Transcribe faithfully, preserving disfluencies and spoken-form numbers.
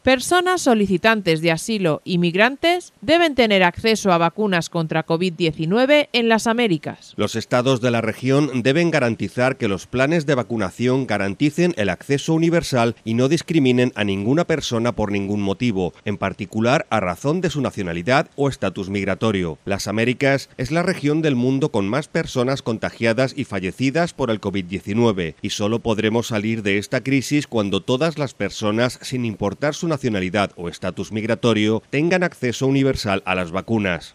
Personas solicitantes de asilo y migrantes deben tener acceso a vacunas contra COVID diecinueve en las Américas. Los estados de la región deben garantizar que los planes de vacunación garanticen el acceso universal y no discriminen a ninguna persona por ningún motivo, en particular a razón de su nacionalidad o estatus migratorio. Las Américas es la región del mundo con más personas contagiadas y fallecidas por el COVID diecinueve, y solo podremos salir de esta crisis cuando todas las personas, sin importar su nacionalidad o estatus migratorio, tengan acceso universal a las vacunas.